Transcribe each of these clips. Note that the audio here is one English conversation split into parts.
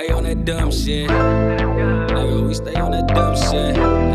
stay on that dumb shit. Nigga, we stay on that dumb shit.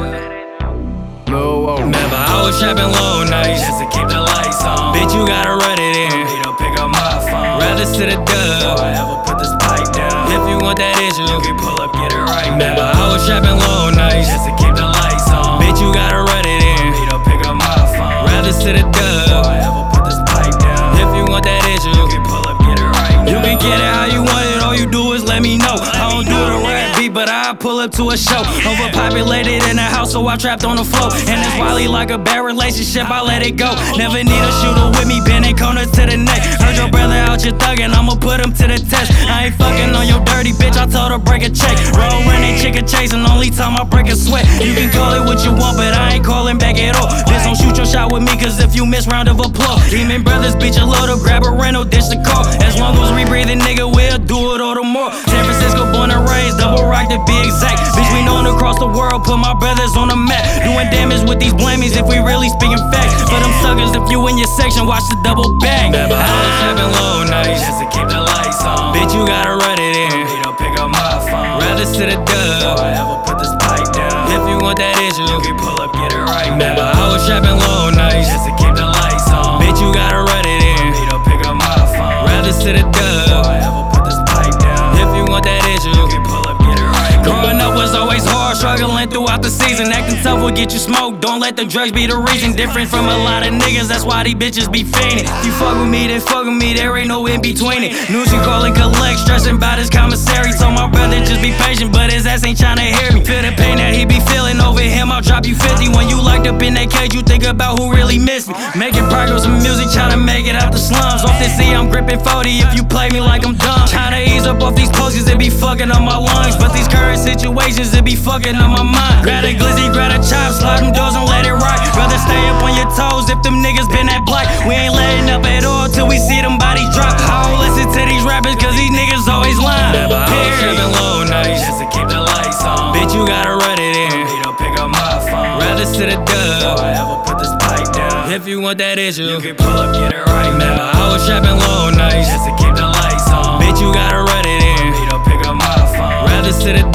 Remember, I was trapping low nights just to keep the lights on. Bitch, you gotta run it in. He don't pick up my phone. Rather sit a dub before I ever put this pipe down. If you want that issue, you can pull up, get it right. Remember, I was trapping low nights just to keep the lights on. Bitch, you gotta run it in. He don't pick up my phone. Rather sit a dub before I ever put this pipe down. If you want that issue, you can pull up, get it right. You can get it how you want it. All you do is let me know. I don't do the rap beat, but I pull up to a show. Overpopulated in the house, so I trapped on the floor. And it's wildly like a bad relationship, I let it go. Never need a shooter with me, bending corners to the neck. Heard your brother out here thuggin', I'ma put him to the test. I ain't fucking on your dirty bitch, I told her break a check. Roll running, chicken chasing, only time I break a sweat. You can call it what you want, but I ain't calling back at all. Just don't shoot your shot with me, cause if you miss, round of applause. Demon brothers beat your load up, grab a rental, ditch the car. As long as we breathing, nigga, we'll do it all the more. San Francisco born and raised, double rock to be exact. Bitch, we known across the world, put my brothers on the map. Doing damage with these blamies if we really speaking facts. For them suckers, if you in your section, watch the double bang. Remember, I was trapping low nights just to keep the lights on. Bitch, you gotta run it in. He don't pick up my phone. Rather sit a dub before I ever put this pipe down. If you want that issue, you can pull up, get it right. Remember, I was trapping low nights just to keep the lights on. Bitch, you gotta run it in. He don't pick up my phone. Rather sit a dub before I ever put this pipe down. If you want that issue, you can pull up, get it right. Growing up was always hard, struggling throughout the season. Acting tough will get you smoked, don't let the drugs be the reason. Different from a lot of niggas, that's why these bitches be fiending. If you fuck with me, then fuck with me, there ain't no in between it. News you call and collect, stressing about his commissary. So my brother just be patient, but his ass ain't tryna hear me. Feel the pain that he be feeling over him, I'll drop you 50. When you locked up in that cage, you think about who really missed me. Making progress with music, tryna make it out the slums. Off this C, I'm gripping 40 if you play me like I'm dumb. Tryna ease up off these posters, it be fucking up my lungs. But these current situations, it be fucking up my mind. Grab a glizzy, grab a chop, slide them doors and let it rock. Rather stay up on your toes if them niggas been that black. We ain't letting up at all till we see them bodies drop. I don't listen to these rappers cause these niggas always lying. Remember, I was trapping low nights just to keep the lights on. Bitch, you gotta run it in. He don't pick up my phone. Rather sit a dub before I ever put this pipe down. If you want that issue, you can pull up, get it right. Remember, I was trapping low nights just to keep the lights on. Bitch, you gotta run it in. He don't pick up my phone. Rather sit a dub